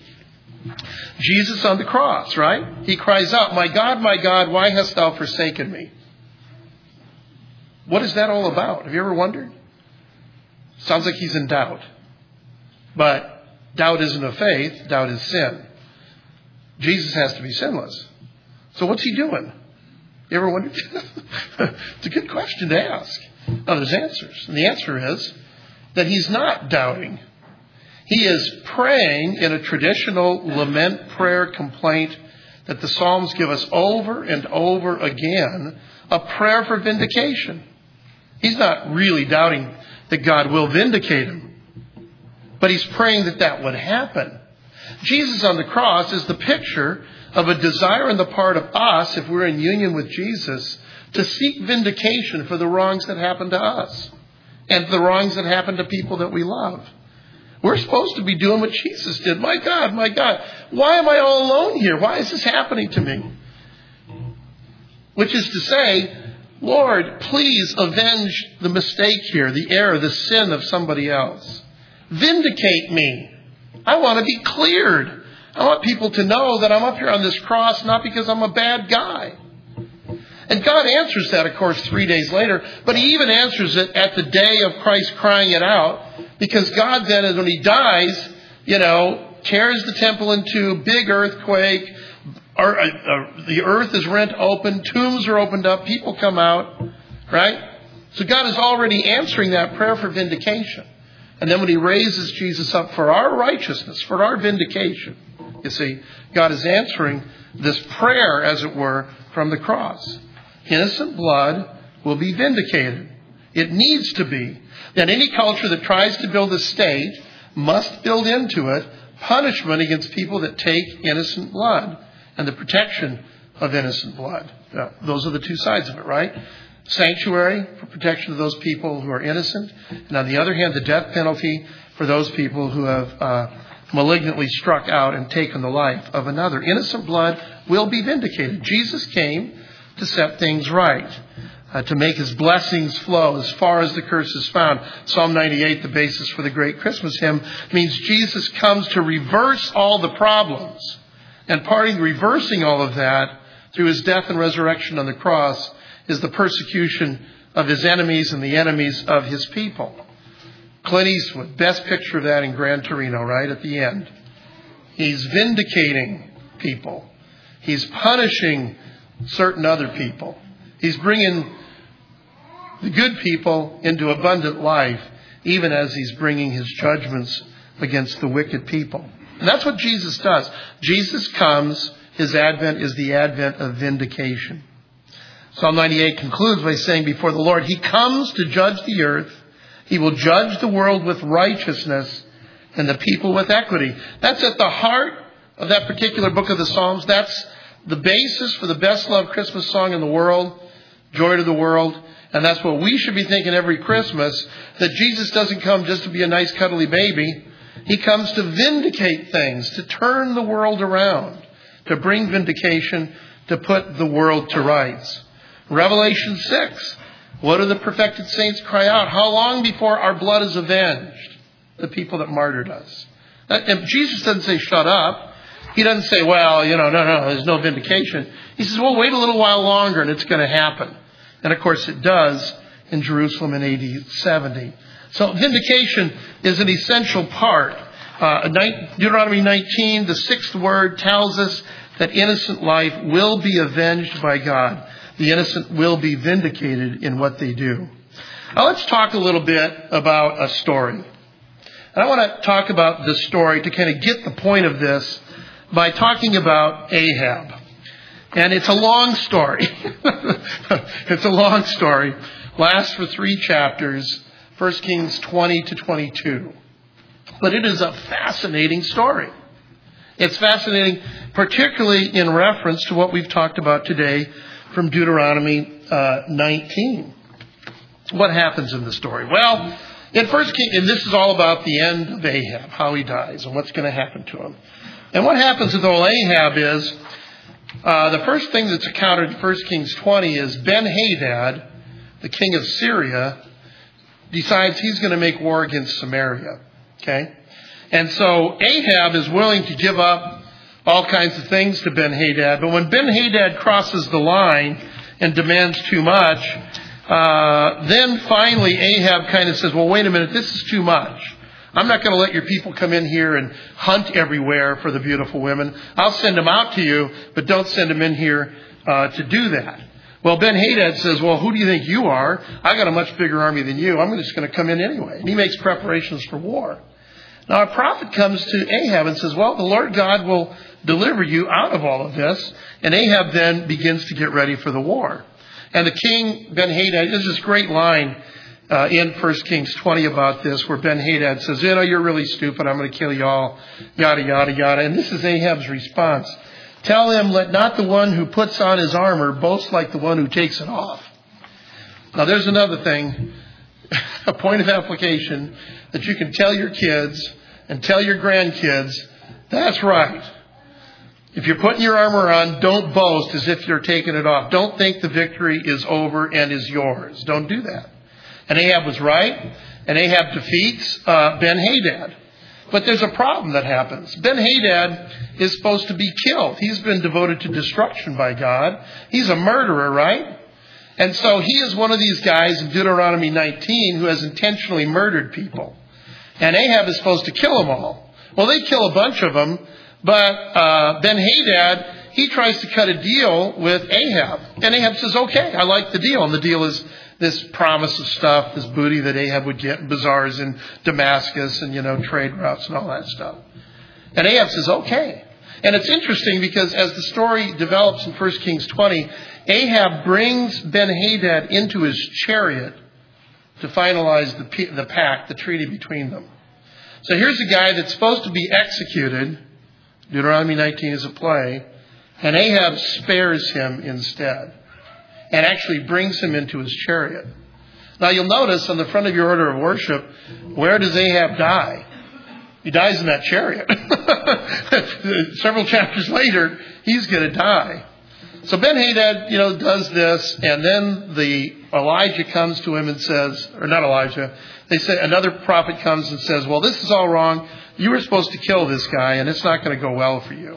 Jesus on the cross, right? He cries out, my God, my God, why hast thou forsaken me? What is that all about? Have you ever wondered? Sounds like he's in doubt. But doubt isn't of faith. Doubt is sin. Jesus has to be sinless. So what's he doing? You ever wondered? It's a good question to ask. Oh, there's answers. And the answer is that he's not doubting. He is praying in a traditional lament prayer complaint that the Psalms give us over and over again, a prayer for vindication. He's not really doubting that God will vindicate him, but he's praying that that would happen. Jesus on the cross is the picture of a desire on the part of us, if we're in union with Jesus, to seek vindication for the wrongs that happen to us and the wrongs that happen to people that we love. We're supposed to be doing what Jesus did. My God, my God, why am I all alone here? Why is this happening to me? Which is to say, Lord, please avenge the mistake here, the error, the sin of somebody else. Vindicate me. I want to be cleared. I want people to know that I'm up here on this cross not because I'm a bad guy. And God answers that, of course, three days later. But he even answers it at the day of Christ crying it out. Because God then, when he dies, you know, tears the temple in two, big earthquake. Or, uh, uh, the earth is rent open. Tombs are opened up. People come out. Right? So God is already answering that prayer for vindication. And then when he raises Jesus up for our righteousness, for our vindication, you see, God is answering this prayer, as it were, from the cross. Innocent blood will be vindicated. It needs to be. That any culture that tries to build a state must build into it punishment against people that take innocent blood and the protection of innocent blood. Now, those are the two sides of it, right? Sanctuary for protection of those people who are innocent. And on the other hand, the death penalty for those people who have uh, malignantly struck out and taken the life of another. Innocent blood will be vindicated. Jesus came to set things right. Uh, to make his blessings flow as far as the curse is found. Psalm ninety-eight, the basis for the great Christmas hymn, means Jesus comes to reverse all the problems. And part of reversing all of that through his death and resurrection on the cross is the persecution of his enemies and the enemies of his people. Clint Eastwood, best picture of that in Gran Torino, right at the end. He's vindicating people. He's punishing certain other people. He's bringing the good people into abundant life, even as he's bringing his judgments against the wicked people. And that's what Jesus does. Jesus comes, his advent is the advent of vindication. Psalm ninety-eight concludes by saying, before the Lord, he comes to judge the earth. He will judge the world with righteousness and the people with equity. That's at the heart of that particular book of the Psalms. That's the basis for the best loved Christmas song in the world, Joy to the World. And that's what we should be thinking every Christmas, that Jesus doesn't come just to be a nice cuddly baby. He comes to vindicate things, to turn the world around, to bring vindication, to put the world to rights. Revelation six, what do the perfected saints cry out? How long before our blood is avenged? The people that martyred us. And Jesus doesn't say, shut up. He doesn't say, well, you know, no, no, there's no vindication. He says, well, wait a little while longer and it's going to happen. And of course it does in Jerusalem in A D seventy. So vindication is an essential part. Uh, Deuteronomy nineteen, the sixth word, tells us that innocent life will be avenged by God. The innocent will be vindicated in what they do. Now let's talk a little bit about a story. And I want to talk about this story to kind of get the point of this by talking about Ahab. And it's a long story. It's a long story. Lasts for three chapters, First Kings twenty to twenty-two. But it is a fascinating story. It's fascinating, particularly in reference to what we've talked about today from Deuteronomy uh, nineteen. What happens in the story? Well, in First Kings, and this is all about the end of Ahab, how he dies and what's going to happen to him. And what happens with old Ahab is, uh, the first thing that's accounted in First Kings twenty is Ben-Hadad, the king of Syria, decides he's going to make war against Samaria. Okay? And so Ahab is willing to give up all kinds of things to Ben-Hadad. But when Ben-Hadad crosses the line and demands too much, uh, then finally Ahab kind of says, well, wait a minute, this is too much. I'm not going to let your people come in here and hunt everywhere for the beautiful women. I'll send them out to you, but don't send them in here uh, to do that. Well, Ben-Hadad says, well, who do you think you are? I got a much bigger army than you. I'm just going to come in anyway. And he makes preparations for war. Now, a prophet comes to Ahab and says, well, the Lord God will deliver you out of all of this. And Ahab then begins to get ready for the war. And the king, Ben-Hadad, there's this great line uh, in First Kings twenty about this, where Ben-Hadad says, you know, you're really stupid. I'm going to kill you all, yada, yada, yada. And this is Ahab's response. Tell him, let not the one who puts on his armor boast like the one who takes it off. Now, there's another thing, a point of application that you can tell your kids and tell your grandkids, that's right. If you're putting your armor on, don't boast as if you're taking it off. Don't think the victory is over and is yours. Don't do that. And Ahab was right, and Ahab defeats uh, Ben-Hadad. But there's a problem that happens. Ben-Hadad is supposed to be killed. He's been devoted to destruction by God. He's a murderer, right? And so he is one of these guys in Deuteronomy nineteen who has intentionally murdered people. And Ahab is supposed to kill them all. Well, they kill a bunch of them, but uh, Ben-Hadad, he tries to cut a deal with Ahab. And Ahab says, okay, I like the deal. And the deal is this promise of stuff, this booty that Ahab would get in bazaars in Damascus and, you know, trade routes and all that stuff. And Ahab says, okay. And it's interesting because as the story develops in First Kings twenty, Ahab brings Ben-Hadad into his chariot to finalize the, the pact, the treaty between them. So here's a guy that's supposed to be executed. Deuteronomy nineteen is a play. And Ahab spares him instead. And actually brings him into his chariot. Now you'll notice on the front of your order of worship, where does Ahab die? He dies in that chariot. Several chapters later, he's going to die. So Ben-Hadad, you know, does this, and then the Elijah comes to him and says, or not Elijah, they say another prophet comes and says, well, this is all wrong. You were supposed to kill this guy, and it's not going to go well for you.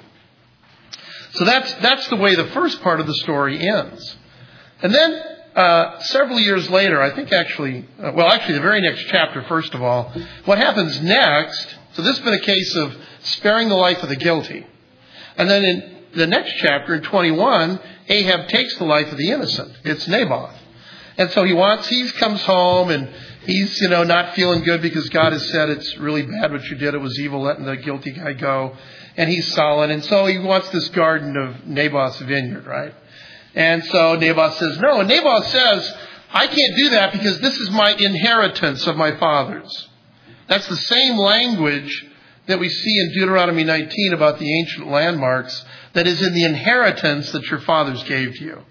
So that's that's the way the first part of the story ends. And then uh, several years later, I think actually, uh, well, actually the very next chapter, first of all, what happens next, so this has been a case of sparing the life of the guilty. And then in the next chapter, in twenty-one, Ahab takes the life of the innocent. It's Naboth. And so he wants, he comes home and he's, you know, not feeling good because God has said it's really bad what you did. It was evil letting the guilty guy go. And he's sullen. And so he wants this garden of Naboth's vineyard, right? And so Naboth says, no. And Naboth says, I can't do that because this is my inheritance of my fathers. That's the same language that we see in Deuteronomy nineteen about the ancient landmarks that is in the inheritance that your fathers gave to you.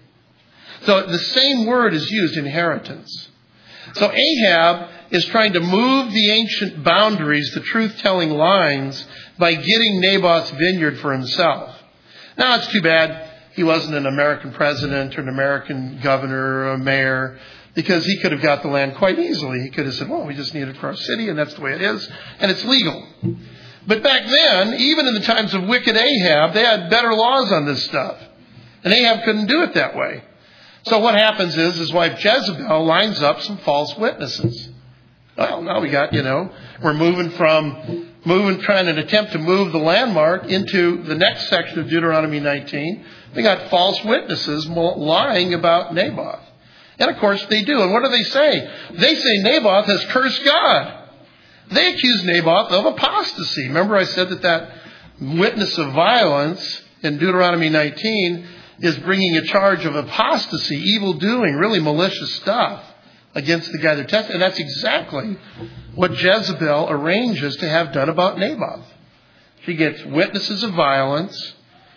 So the same word is used, inheritance. So Ahab is trying to move the ancient boundaries, the truth-telling lines, by getting Naboth's vineyard for himself. Now, it's too bad he wasn't an American president or an American governor or a mayor, because he could have got the land quite easily. He could have said, well, we just need it for our city, and that's the way it is, and it's legal. But back then, even in the times of wicked Ahab, they had better laws on this stuff. And Ahab couldn't do it that way. So what happens is his wife Jezebel lines up some false witnesses. Well, now we got, you know, we're moving from, moving, trying to attempt to move the landmark into the next section of Deuteronomy nineteen. They got false witnesses lying about Naboth. And of course they do. And what do they say? They say Naboth has cursed God. They accuse Naboth of apostasy. Remember I said that that witness of violence in Deuteronomy nineteen is bringing a charge of apostasy, evil doing, really malicious stuff against the guy they're testing. And that's exactly what Jezebel arranges to have done about Naboth. She gets witnesses of violence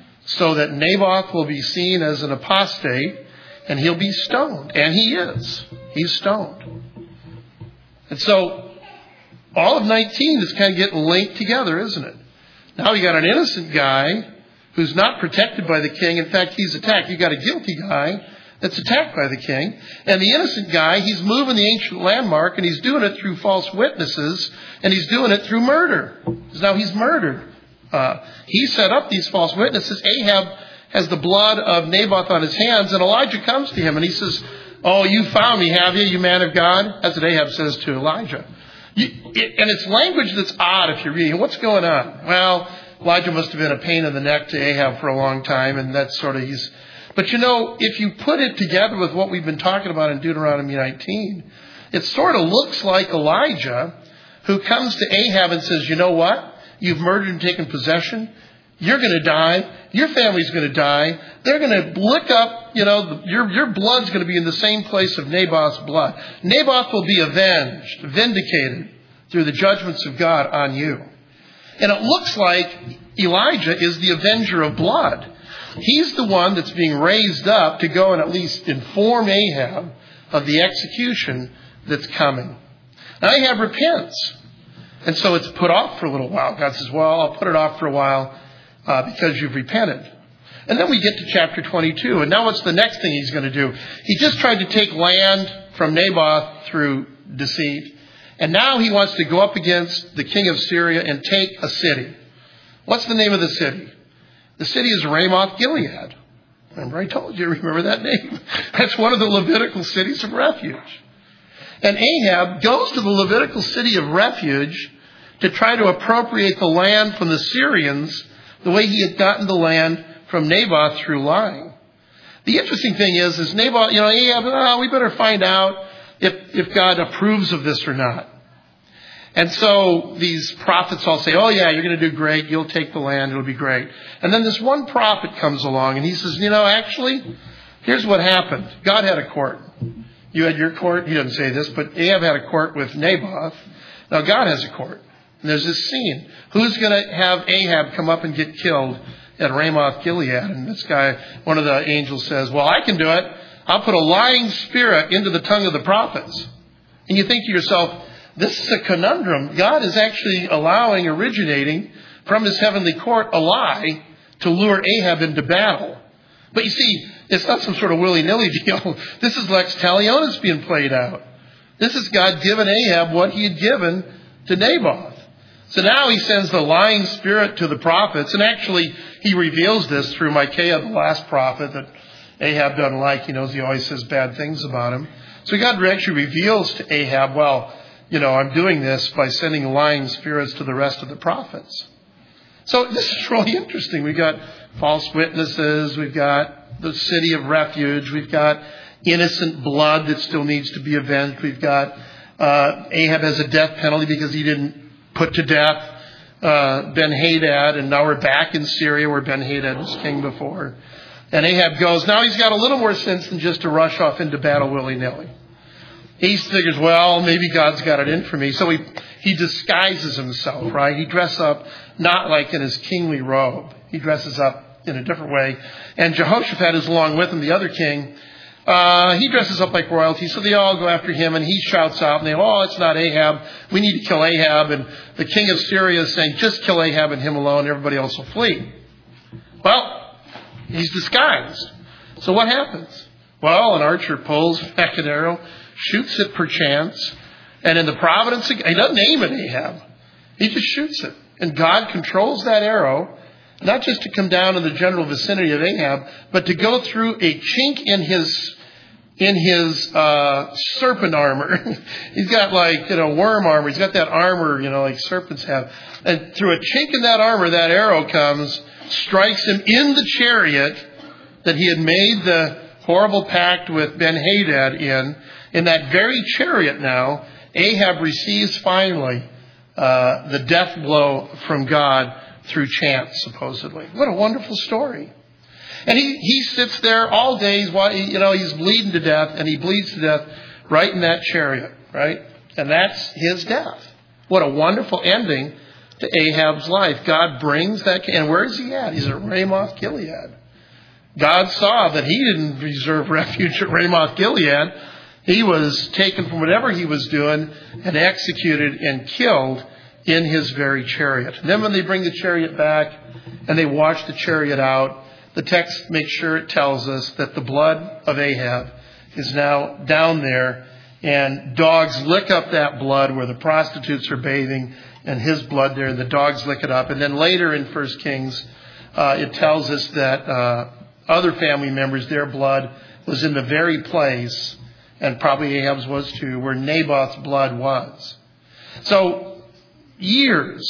so that Naboth will be seen as an apostate and he'll be stoned. And he is. He's stoned. And so all of nineteen is kind of getting linked together, isn't it? Now you got an innocent guy who's not protected by the king. In fact, he's attacked. You got a guilty guy that's attacked by the king. And the innocent guy, he's moving the ancient landmark, and he's doing it through false witnesses, and he's doing it through murder. Because now he's murdered. Uh, he set up these false witnesses. Ahab has the blood of Naboth on his hands, and Elijah comes to him, and he says, oh, you found me, have you, you man of God? That's what Ahab says to Elijah. You, it, and it's language that's odd if you're reading. What's going on? Well, Elijah must have been a pain in the neck to Ahab for a long time, and that's sort of he's. But you know, if you put it together with what we've been talking about in Deuteronomy nineteen, it sort of looks like Elijah, who comes to Ahab and says, you know what? You've murdered and taken possession. You're going to die. Your family's going to die. They're going to lick up, you know, your, your blood's going to be in the same place of Naboth's blood. Naboth will be avenged, vindicated through the judgments of God on you. And it looks like Elijah is the avenger of blood. He's the one that's being raised up to go and at least inform Ahab of the execution that's coming. Now Ahab repents. And so it's put off for a little while. God says, well, I'll put it off for a while uh, because you've repented. And then we get to chapter twenty-two. And now what's the next thing he's going to do? He just tried to take land from Naboth through deceit. And now he wants to go up against the king of Syria and take a city. What's the name of the city? The city is Ramoth Gilead. Remember I told you, remember that name? That's one of the Levitical cities of refuge. And Ahab goes to the Levitical city of refuge to try to appropriate the land from the Syrians the way he had gotten the land from Naboth through lying. The interesting thing is, is Naboth, you know, Ahab, oh, we better find out if, if God approves of this or not. And so these prophets all say, oh yeah, you're going to do great. You'll take the land. It'll be great. And then this one prophet comes along and he says, you know, actually, here's what happened. God had a court. You had your court. He doesn't say this, but Ahab had a court with Naboth. Now God has a court. And there's this scene. Who's going to have Ahab come up and get killed at Ramoth Gilead? And this guy, one of the angels says, well, I can do it. I'll put a lying spirit into the tongue of the prophets. And you think to yourself, this is a conundrum. God is actually allowing, originating from his heavenly court, a lie to lure Ahab into battle. But you see, it's not some sort of willy-nilly deal. This is Lex Talionis being played out. This is God giving Ahab what he had given to Naboth. So now he sends the lying spirit to the prophets. And actually, he reveals this through Micaiah, the last prophet that Ahab doesn't like. He knows he always says bad things about him. So God actually reveals to Ahab, well, you know, I'm doing this by sending lying spirits to the rest of the prophets. So this is really interesting. We've got false witnesses. We've got the city of refuge. We've got innocent blood that still needs to be avenged. We've got uh, Ahab has a death penalty because he didn't put to death uh, Ben-Hadad. And now we're back in Syria where Ben-Hadad was king before. And Ahab goes, now he's got a little more sense than just to rush off into battle willy-nilly. He figures, well, maybe God's got it in for me. So he, he disguises himself, right? He dresses up not like in his kingly robe. He dresses up in a different way. And Jehoshaphat is along with him, the other king. Uh, he dresses up like royalty. So they all go after him and he shouts out and they, oh, it's not Ahab. We need to kill Ahab. And the king of Syria is saying, just kill Ahab and him alone. Everybody else will flee. Well, he's disguised. So what happens? Well, an archer pulls back an arrow, shoots it perchance, and in the providence, he doesn't aim at Ahab. He just shoots it. And God controls that arrow, not just to come down in the general vicinity of Ahab, but to go through a chink in his in his uh, serpent armor. He's got like, you know, worm armor. He's got that armor, you know, like serpents have. And through a chink in that armor, that arrow comes, strikes him in the chariot that he had made the horrible pact with Ben-Hadad in. In that very chariot now, Ahab receives finally uh, the death blow from God through chance, supposedly. What a wonderful story. And he, he sits there all day, while, you know, he's bleeding to death, and he bleeds to death right in that chariot, right? And that's his death. What a wonderful ending to Ahab's life. God brings that, and where is he at? He's at Ramoth Gilead. God saw that he didn't reserve refuge at Ramoth Gilead. He was taken from whatever he was doing and executed and killed in his very chariot. And then when they bring the chariot back and they wash the chariot out, the text makes sure it tells us that the blood of Ahab is now down there, and dogs lick up that blood where the prostitutes are bathing, and his blood there, and the dogs lick it up. And then later in First Kings, uh, it tells us that uh, other family members, their blood was in the very place, and probably Ahab's was too, where Naboth's blood was. So years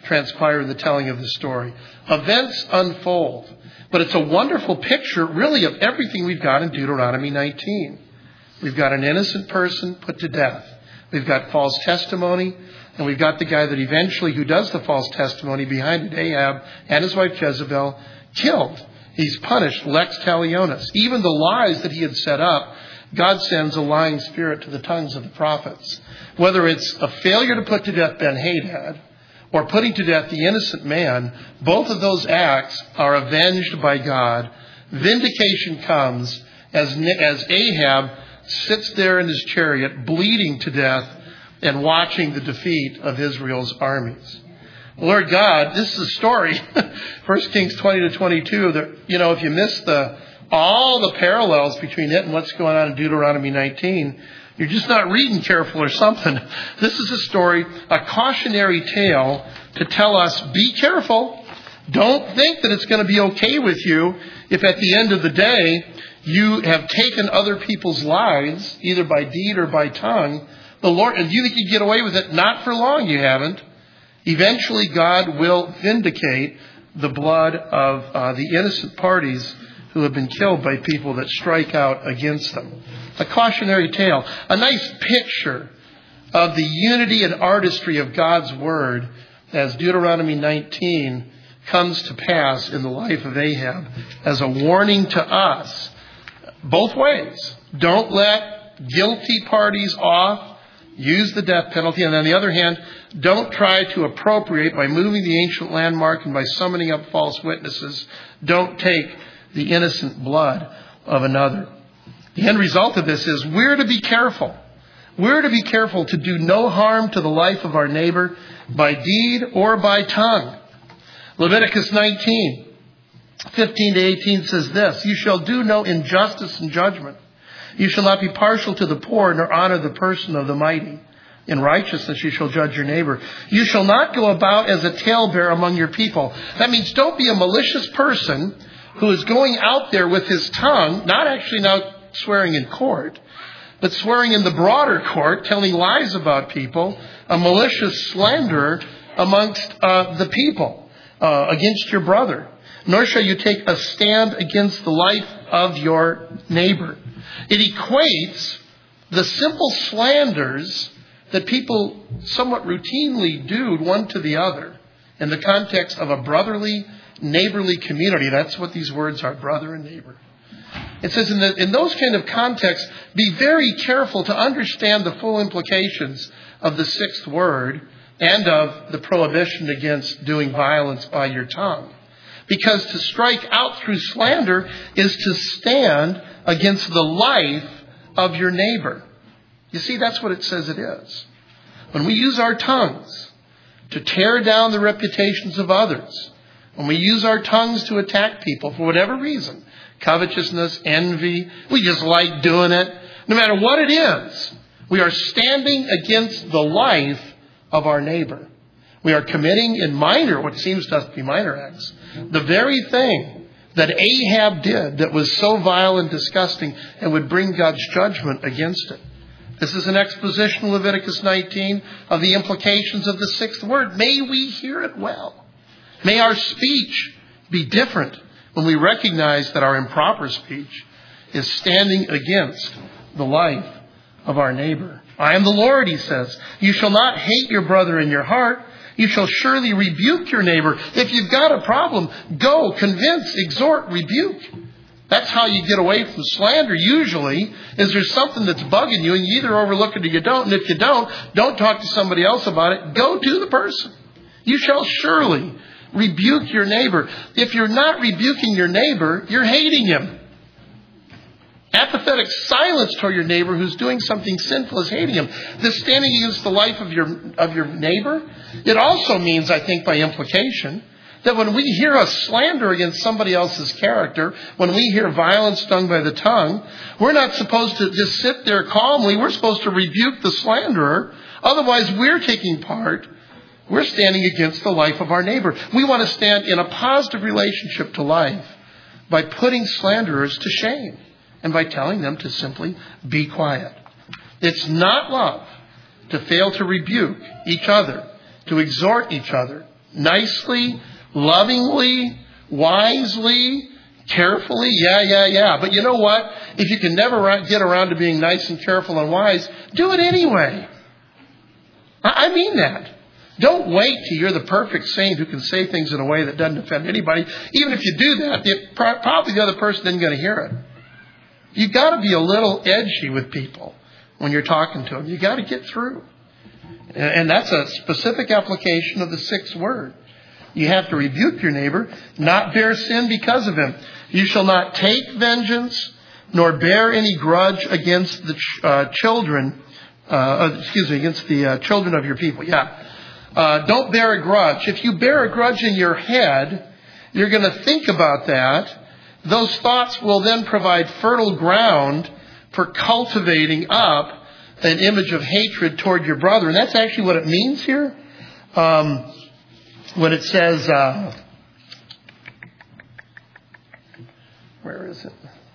transpire in the telling of the story. Events unfold. But it's a wonderful picture, really, of everything we've got in Deuteronomy nineteen. We've got an innocent person put to death. We've got false testimony. And we've got the guy that eventually, who does the false testimony behind it, Ahab, and his wife Jezebel, killed. He's punished, lex talionis. Even the lies that he had set up, God sends a lying spirit to the tongues of the prophets. Whether it's a failure to put to death Ben-Hadad or putting to death the innocent man, both of those acts are avenged by God. Vindication comes as, as Ahab sits there in his chariot, bleeding to death and watching the defeat of Israel's armies. Lord God, this is a story, First Kings twenty to twenty-two, that, you know, if you miss the all the parallels between it and what's going on in Deuteronomy nineteen, you're just not reading careful or something. This is a story, a cautionary tale to tell us, be careful. Don't think that it's going to be okay with you if at the end of the day you have taken other people's lives, either by deed or by tongue. The Lord, and you think you get away with it? Not for long, you haven't. Eventually, God will vindicate the blood of uh, the innocent parties who have been killed by people that strike out against them. A cautionary tale, a nice picture of the unity and artistry of God's Word as Deuteronomy nineteen comes to pass in the life of Ahab as a warning to us both ways. Don't let guilty parties off. Use the death penalty. And on the other hand, don't try to appropriate by moving the ancient landmark and by summoning up false witnesses. Don't take the innocent blood of another. The end result of this is we're to be careful. We're to be careful to do no harm to the life of our neighbor by deed or by tongue. Leviticus nineteen, fifteen to eighteen says this, you shall do no injustice in judgment. You shall not be partial to the poor, nor honor the person of the mighty. In righteousness you shall judge your neighbor. You shall not go about as a talebearer among your people. That means don't be a malicious person who is going out there with his tongue, not actually now swearing in court, but swearing in the broader court, telling lies about people, a malicious slanderer amongst uh, the people, uh, against your brother. Nor shall you take a stand against the life of your neighbor. It equates the simple slanders that people somewhat routinely do one to the other in the context of a brotherly, neighborly community. That's what these words are, brother and neighbor. It says in, the, in those kind of contexts, be very careful to understand the full implications of the sixth word and of the prohibition against doing violence by your tongue. Because to strike out through slander is to stand against the life of your neighbor. You see, that's what it says it is. When we use our tongues to tear down the reputations of others, when we use our tongues to attack people for whatever reason, covetousness, envy, we just like doing it, no matter what it is, we are standing against the life of our neighbor. We are committing in minor, what seems to us to be minor acts, the very thing that Ahab did that was so vile and disgusting and would bring God's judgment against it. This is an exposition in Leviticus nineteen of the implications of the sixth word. May we hear it well. May our speech be different when we recognize that our improper speech is standing against the life of our neighbor. I am the Lord, he says. You shall not hate your brother in your heart. You shall surely rebuke your neighbor. If you've got a problem, go, convince, exhort, rebuke. That's how you get away from slander usually, is there's something that's bugging you and you either overlook it or you don't. And if you don't, don't talk to somebody else about it. Go to the person. You shall surely rebuke your neighbor. If you're not rebuking your neighbor, you're hating him. Apathetic silence toward your neighbor who's doing something sinful is hating him. This standing against the life of your of your neighbor, it also means, I think, by implication, that when we hear a slander against somebody else's character, when we hear violence done by the tongue, we're not supposed to just sit there calmly. We're supposed to rebuke the slanderer. Otherwise, we're taking part. We're standing against the life of our neighbor. We want to stand in a positive relationship to life by putting slanderers to shame. And by telling them to simply be quiet. It's not love to fail to rebuke each other, to exhort each other, nicely, lovingly, wisely, carefully. Yeah, yeah, yeah. But you know what? If you can never get around to being nice and careful and wise, do it anyway. I mean that. Don't wait till you're the perfect saint who can say things in a way that doesn't offend anybody. Even if you do that, it, probably the other person isn't going to hear it. You've got to be a little edgy with people when you're talking to them. You've got to get through. And that's a specific application of the sixth word. You have to rebuke your neighbor, not bear sin because of him. You shall not take vengeance, nor bear any grudge against the ch- uh, children, uh, excuse me, against the uh, children of your people. Yeah. Uh, don't bear a grudge. If you bear a grudge in your head, you're going to think about that. Those thoughts will then provide fertile ground for cultivating up an image of hatred toward your brother. And that's actually what it means here. Um, when it says, uh, where is it?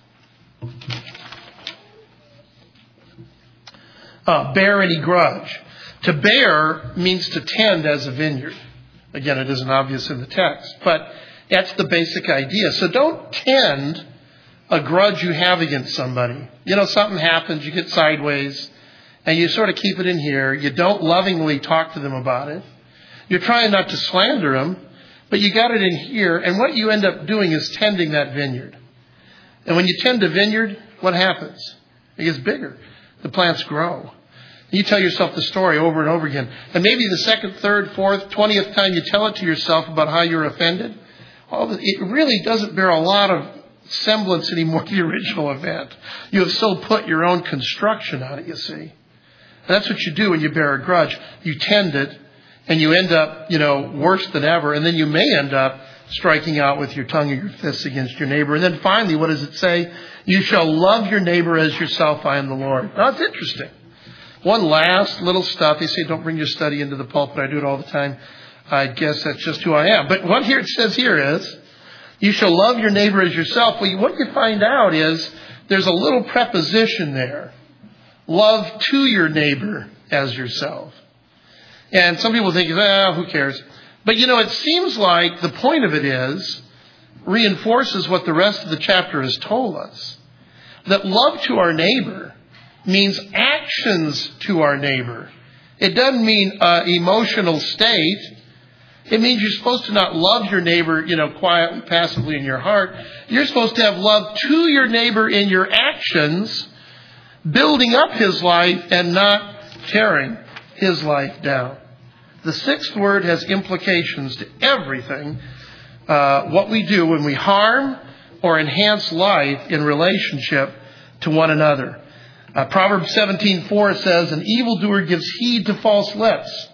Uh, bear any grudge. To bear means to tend as a vineyard. Again, it isn't obvious in the text, but that's the basic idea. So don't tend a grudge you have against somebody. You know, something happens, you get sideways, and you sort of keep it in here. You don't lovingly talk to them about it. You're trying not to slander them, but you got it in here, and what you end up doing is tending that vineyard. And when you tend a vineyard, what happens? It gets bigger. The plants grow. You tell yourself the story over and over again. And maybe the second, third, fourth, twentieth time you tell it to yourself about how you're offended, it really doesn't bear a lot of semblance anymore to the original event. You have so put your own construction on it, you see. And that's what you do when you bear a grudge. You tend it, and you end up, you know, worse than ever. And then you may end up striking out with your tongue or your fists against your neighbor. And then finally, what does it say? You shall love your neighbor as yourself. I am the Lord. Now, it's interesting. One last little stuff. They say don't bring your study into the pulpit. I do it all the time. I guess that's just who I am. But what here it says here is, you shall love your neighbor as yourself. Well, what you find out is there's a little preposition there. Love to your neighbor as yourself. And some people think, ah, who cares? But, you know, it seems like the point of it is, reinforces what the rest of the chapter has told us. That love to our neighbor means actions to our neighbor. It doesn't mean uh, emotional state. It means you're supposed to not love your neighbor, you know, quietly, passively in your heart. You're supposed to have love to your neighbor in your actions, building up his life and not tearing his life down. The sixth word has implications to everything, uh, what we do when we harm or enhance life in relationship to one another. Uh, Proverbs seventeen four says, an evildoer gives heed to false lips.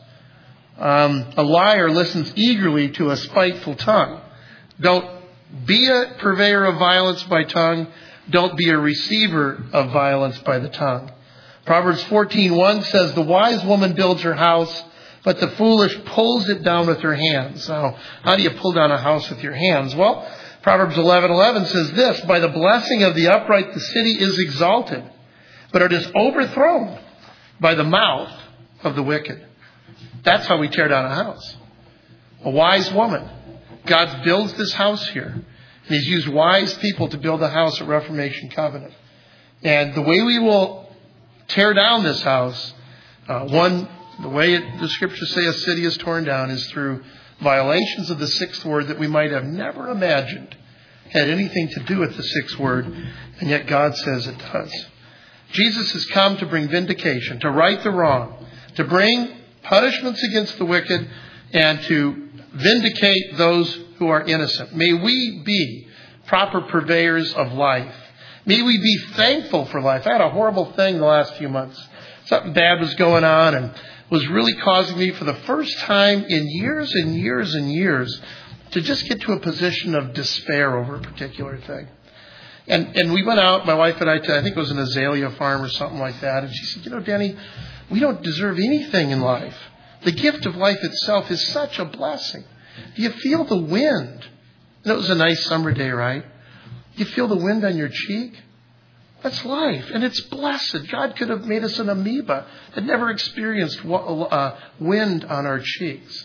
Um, a liar listens eagerly to a spiteful tongue. Don't be a purveyor of violence by tongue. Don't be a receiver of violence by the tongue. Proverbs fourteen one says, the wise woman builds her house, but the foolish pulls it down with her hands. Now, how do you pull down a house with your hands? Well, Proverbs eleven eleven says this, by the blessing of the upright the city is exalted, but it is overthrown by the mouth of the wicked. That's how we tear down a house. A wise woman. God builds this house here. And He's used wise people to build a house at Reformation Covenant. And the way we will tear down this house, uh, one, the way it, the scriptures say a city is torn down is through violations of the sixth word that we might have never imagined had anything to do with the sixth word. And yet God says it does. Jesus has come to bring vindication, to right the wrong, to bring punishments against the wicked, and to vindicate those who are innocent. May we be proper purveyors of life. May we be thankful for life. I had a horrible thing the last few months. Something bad was going on and was really causing me for the first time in years and years and years to just get to a position of despair over a particular thing. And and we went out, my wife and I, to, I think it was an azalea farm or something like that. And she said, you know, Danny, we don't deserve anything in life. The gift of life itself is such a blessing. Do you feel the wind? And it was a nice summer day, right? Do you feel the wind on your cheek? That's life. And it's blessed. God could have made us an amoeba that never experienced uh, wind on our cheeks.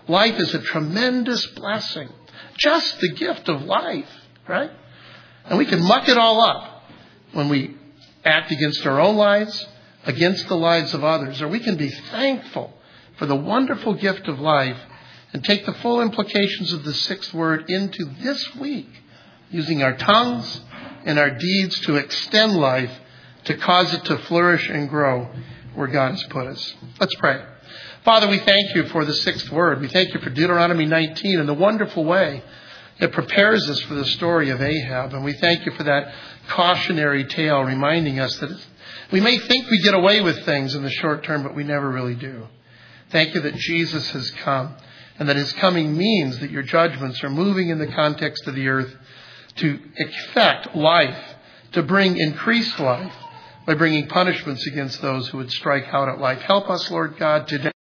Life is a tremendous blessing. Just the gift of life, right? And we can muck it all up when we act against our own lives, against the lives of others. Or we can be thankful for the wonderful gift of life and take the full implications of the sixth word into this week, using our tongues and our deeds to extend life, to cause it to flourish and grow where God has put us. Let's pray. Father, we thank you for the sixth word. We thank you for Deuteronomy nineteen and the wonderful way it prepares us for the story of Ahab. And we thank you for that cautionary tale reminding us that it's, we may think we get away with things in the short term, but we never really do. Thank you that Jesus has come and that his coming means that your judgments are moving in the context of the earth to effect life, to bring increased life by bringing punishments against those who would strike out at life. Help us, Lord God, today.